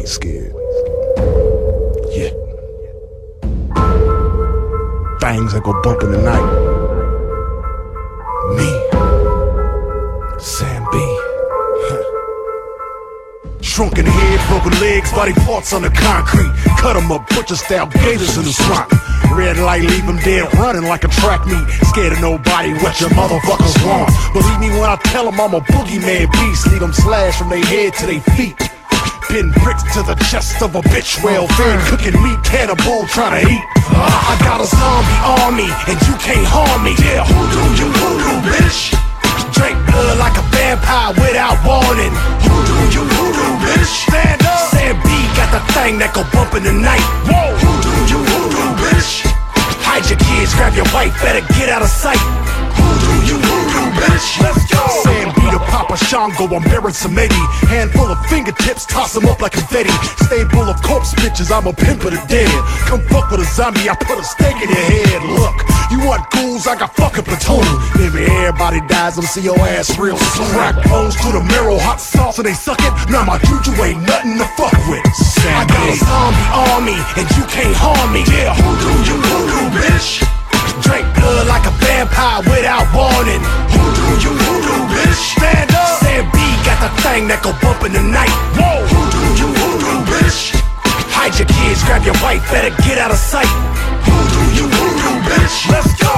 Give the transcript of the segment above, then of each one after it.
ain't scared. Yeah. Things that go bump in the night. Me, Sam B. Shrunken head, broken legs, body parts on the concrete. Cut 'em up, butcher style gators in the swamp. Red light, leave 'em dead, running like a track meet. Scared of nobody, what your motherfuckers want. Believe me when I tell 'em I'm a boogeyman beast. Leave 'em slashed from their head to their feet. Pin bricks to the chest of a bitch, well fed, cooking meat, cannibal trying to eat. I got a zombie army, and you can't harm me. Yeah, hoodoo, you hoodoo, bitch. Drink blood like a vampire without warning. Hoodoo, you hoodoo, bitch. Stand up. Sam B got the thing that go bump in the night. Whoa, hoodoo, you hoodoo, bitch. Hide your kids, grab your wife, better get out of sight. Hoodoo, you hoodoo, bitch. Let's go. Sam B to Papa Shango, I'm bearing some Eddie. Handful of fingertips, toss them up like confetti. Stable of corpse bitches, I'm a pimp of the dead. Come fuck with a zombie, I put a stake in your head. Look, you want ghouls, I got fucking platoon. Maybe everybody dies, I'm see your ass real soon. Crack bones to the marrow, hot sauce and they suck it. Now my juju ain't nothing to fuck with. Sam I got a zombie army, and you can't harm me. Yeah, hoodoo, you hoodoo, bitch. Drink blood like a vampire without warning. Hoodoo, you hoodoo, bitch. Stand up. Sam B got the thing that go bump in the night. Whoa, hoodoo, you hoodoo, bitch. Hide your kids, grab your wife, better get out of sight. Hoodoo, you hoodoo, bitch. Let's go.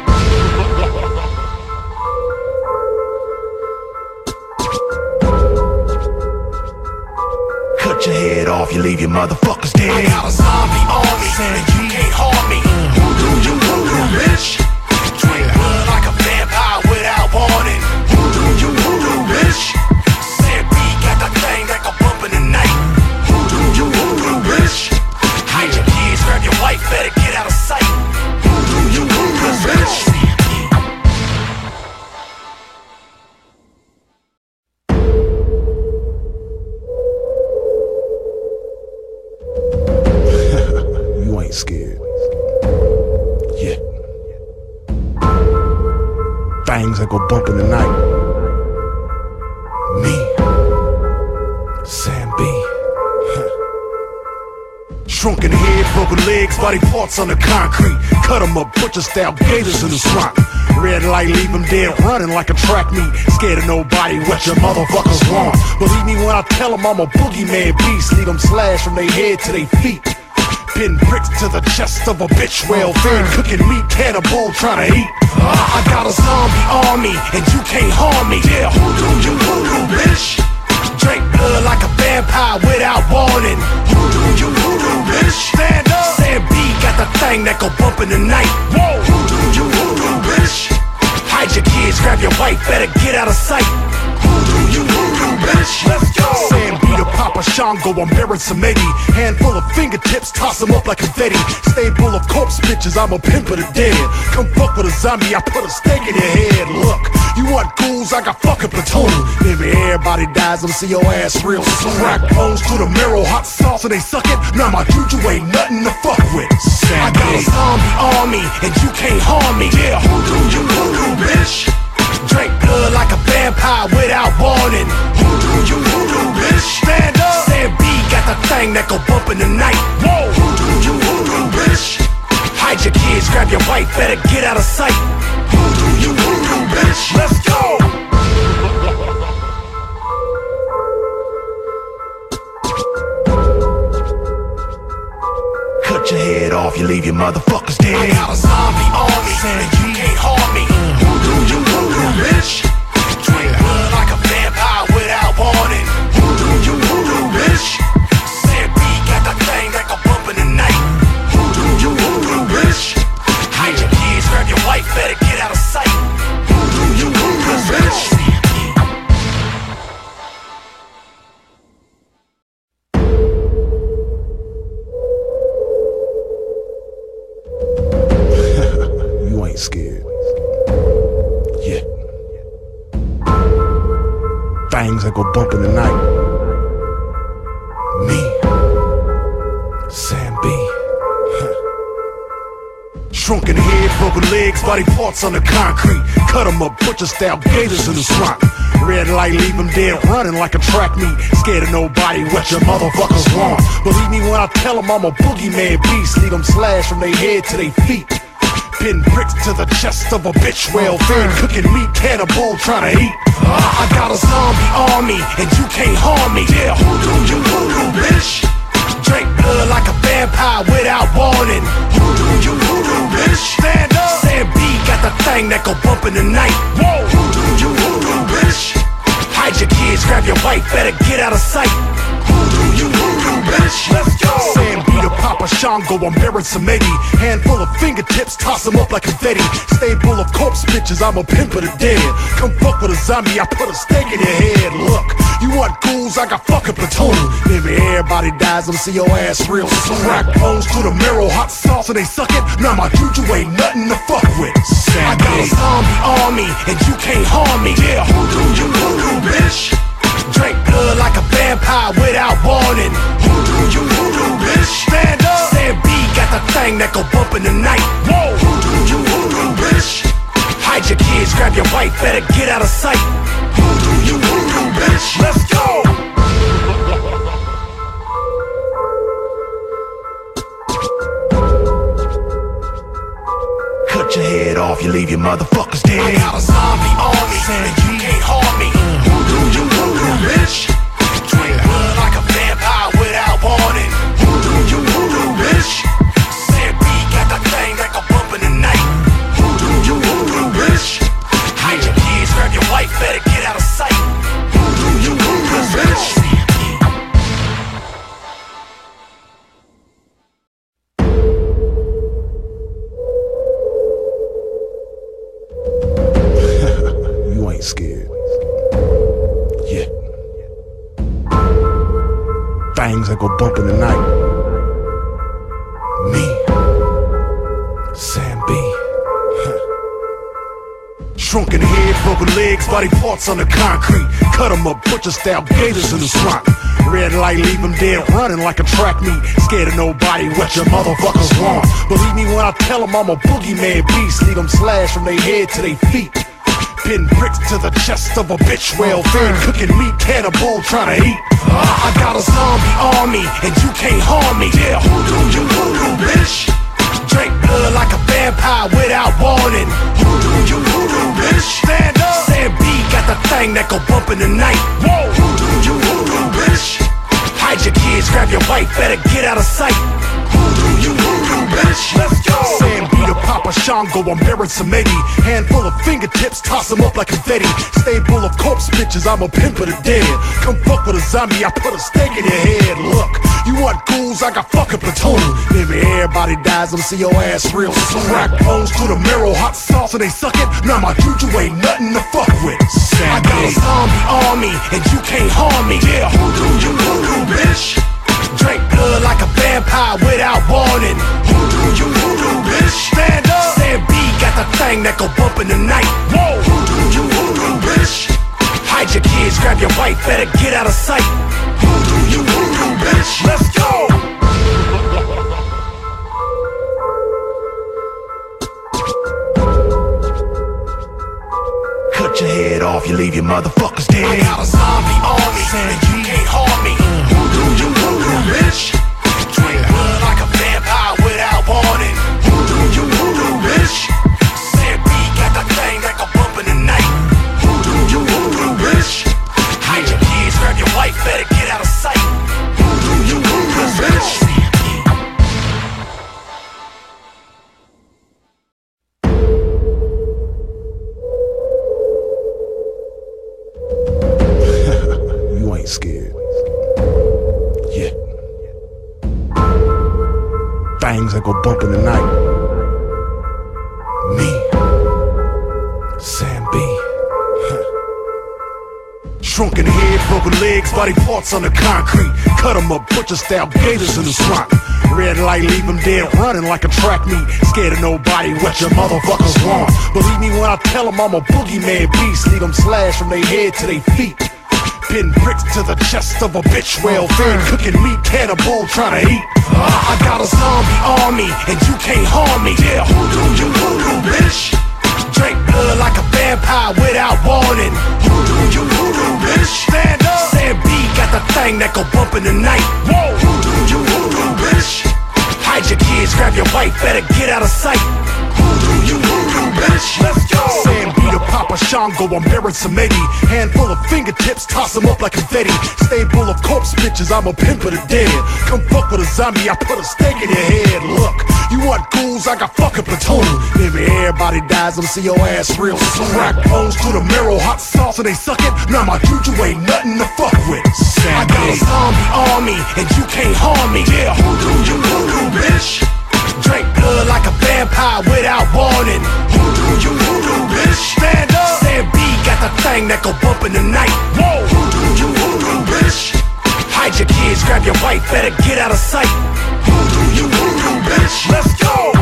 Cut your head off, you leave your motherfuckers dead. I got a zombie army, and you can't harm me. Hoodoo, you hoodoo, bitch. Drink blood like a vampire without warning. Hoodoo, you hoodoo, bitch. Sam B got the thing that go bump in the night. Hoodoo, you hoodoo, bitch. Hide your kids, grab your wife, better get out of sight. Hoodoo, you hoodoo, bitch. You ain't scared. Yeah. Things that go bump in the night. Me, Sam B. Shrunken head, broken legs, body parts on the concrete. Cut 'em up, butcher style gators in the swamp. Red light, leave 'em dead, running like a track meet. Scared of nobody, what your motherfuckers want. Believe me when I tell 'em I'm a boogeyman beast. Leave 'em slashed from their head to their feet. Pin bricks to the chest of a bitch, well fed, cooking meat, cannibal trying to eat. I got a zombie army, and you can't harm me. Yeah, hoodoo, you hoodoo, bitch. Drink blood like a vampire without warning. Hoodoo, you hoodoo, bitch. Stand up. Sam B got the thing that go bump in the night. Whoa, hoodoo, you hoodoo, bitch. Hide your kids, grab your wife, better get out of sight. Hoodoo, you hoodoo, bitch. Let's go. Sam B to Papa Shango, I'm bearing some Eddie. Handful of fingertips, toss them up like confetti. Stable of corpse bitches, I'm a pimp of the dead. Come fuck with a zombie, I put a stake in your head. Look, you want ghouls, I got fucking platoon. Maybe everybody dies, I'm see your ass real soon. Crack bones to the marrow, hot sauce and they suck it. Now my juju ain't nothing to fuck with. Sam I got a zombie army, and you can't harm me. Yeah, hoodoo, you hoodoo, bitch. Drink blood like a vampire without warning. Hoodoo, you hoodoo, bitch. Stand up. Sam B got the thing that go bump in the night. Whoa, hoodoo, you hoodoo, bitch. Hide your kids, grab your wife, better get out of sight. Hoodoo, you hoodoo, bitch. Let's go. Cut your head off, you leave your motherfuckers dead. I got a zombie army, and you can't harm me. Hoodoo, you hoodoo, bitch. Drink blood like a vampire without warning. Hoodoo, you hoodoo, bitch. Sam B got the thing that go bump in the night. Hoodoo, you hoodoo, bitch. Hide your kids, grab your wife, better get out of sight. Hoodoo, you hoodoo, bitch. You ain't scared. Yeah. Things that go bump in the night. Me, Sam B. Shrunken head, broken legs, body parts on the concrete. Cut them up, butcher style gators in the swamp. Red light, leave them dead running like a track meet. Scared of nobody, what your motherfuckers want. Believe me when I tell them I'm a boogeyman beast. Leave them slashed from their head to their feet. Pin bricks to the chest of a bitch, well fed, cooking meat, cannibal trying to eat. I got a zombie army, and you can't harm me. Yeah, hoodoo, you hoodoo, bitch. Drink blood like a vampire without warning. Hoodoo, you hoodoo, bitch. Stand up. Sam B got the thing that go bump in the night. Whoa, hoodoo, you hoodoo, bitch. Hide your kids, grab your wife, better get out of sight. Hoodoo, you hoodoo, bitch. Let's go. Sam B to Papa Shango, I'm bearing some Eddie. Handful of fingertips, toss them up like confetti. Stable of corpse bitches, I'm a pimp of the dead. Come fuck with a zombie, I put a stake in your head. Look, you want ghouls, I got fucking platoon. Maybe everybody dies, I'm see your ass real soon. Rack bones to the marrow, hot sauce and they suck it. Now my juju ain't nothing to fuck with. I got a zombie army, and you can't harm me. Yeah, hoodoo, you hoodoo, bitch. Drink blood like a vampire without warning. Hoodoo, you hoodoo, bitch. Stand up. Sam B got the thing that go bump in the night. Whoa, hoodoo, you hoodoo, bitch. Hide your kids, grab your wife, better get out of sight. Hoodoo, you hoodoo, bitch. Let's go. Cut your head off, you leave your motherfuckers dead. I got a zombie army, and you can't harm me. Hoodoo, you hoodoo, bitch. Drink blood like a vampire without warning. Hoodoo, you hoodoo, bitch. Sam B got the thing that go bump in the night. Hoodoo, you hoodoo, bitch. Hide your kids, grab your wife, better get out of sight. Hoodoo, you hoodoo, bitch. You ain't scared. Yeah. Things that go bump in the night. Me, Sam B. Shrunken head, broken legs, body parts on the concrete. Cut them up, butcher style gators in the swamp. Red light, leave them dead running like a track meet. Scared of nobody, what your motherfuckers want. Believe me when I tell them I'm a boogeyman beast. Leave them slashed from their head to their feet. Pin bricks to the chest of a bitch, well fed, cooking meat, cannibal trying to eat. I got a zombie army, and you can't harm me. Yeah, hoodoo, you hoodoo, bitch. Drink blood like a vampire without warning. Hoodoo, you hoodoo, bitch. Stand up. Sam B got the thing that go bump in the night. Whoa, hoodoo, you hoodoo, bitch. Hide your kids, grab your wife, better get out of sight. Hoodoo, you hoodoo, bitch. Let's go. Sam B to Papa Shango, I'm bearing some Eddie. Handful of fingertips, toss them up like confetti. Stable of corpse bitches, I'm a pimp of the dead. Come fuck with a zombie, I put a stake in your head. Look, you want ghouls, I got fucking platoon. Maybe everybody dies, I'm see your ass real soon. Rack bones to the marrow, hot sauce and they suck it. Now my juju ain't nothing to fuck with. I got a zombie army, and you can't harm me. Yeah, hoodoo, you hoodoo, bitch. Drink blood like a vampire without warning. Hoodoo, you hoodoo, bitch. Stand up. Sam B got the thing that go bump in the night. Whoa, hoodoo, you hoodoo, bitch. Hide your kids, grab your wife, better get out of sight. Hoodoo, you hoodoo, bitch. Let's go. Cut your head off, you leave your motherfuckers dead. I got a zombie army, and you can't harm me. Hoodoo, you hoodoo, bitch. Drink blood like a vampire without warning. Hoodoo, you hoodoo, bitch. Sam B got the thing that go bump in the night. Hoodoo, you hoodoo, bitch. Hide your kids, grab your wife, better get out of sight. Hoodoo, you hoodoo, bitch. You ain't scared. Yeah. Things that go bump in the night. Me, Sam B. Shrunken head, broken legs, body parts on the concrete. Cut them up, butcher style gators in the swamp. Red light, leave them dead running like a track meet. Scared of nobody, what your motherfuckers want. Believe me when I tell them I'm a boogeyman beast. Leave them slashed from their head to their feet. Been bricks to the chest of a bitch, well-fed, cooking meat, cannibal, trying to eat. I got a zombie army, and you can't harm me. Yeah, hoodoo, bitch. Drink blood like a vampire without warning. Hoodoo, bitch. Stand up. Sam B got the thing that go bump in the night. Whoa, hoodoo, bitch. Hide your kids, grab your wife, better get out of sight. Hoodoo, bitch. Let's go. Sam B to Papa Shango, I'm bearing some Eddie. Handful of fingertips, toss them up like confetti. Stable of corpse bitches, I'm a pimp of the dead. Come fuck with a zombie, I put a stake in your head. Look, you want ghouls, I got fucking platoon. Maybe everybody dies, I'm see your ass real soon. Crack bones to the marrow, hot sauce and they suck it. Now my juju ain't nothing to fuck with. I got a zombie army, and you can't harm me. Yeah, hoodoo, bitch. Drink blood like a vampire without warning. Hoodoo, bitch. Stand up. Sam B got the thing that go bump in the night. Whoa, hoodoo, bitch. Hide your kids, grab your wife, better get out of sight. Hoodoo, bitch. Let's go.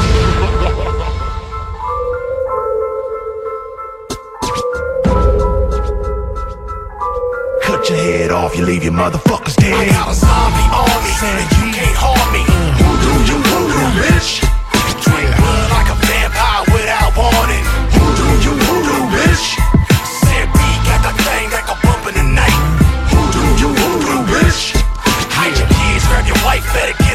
Cut your head off, you leave your motherfuckers dead. I got a zombie army, and you can't harm me. Hoodoo, bitch. Drink blood like a vampire without warning. Hoodoo, bitch. Sam B got the thing that go bump in the night. Hoodoo, bitch. Hide your kids, grab your wife, better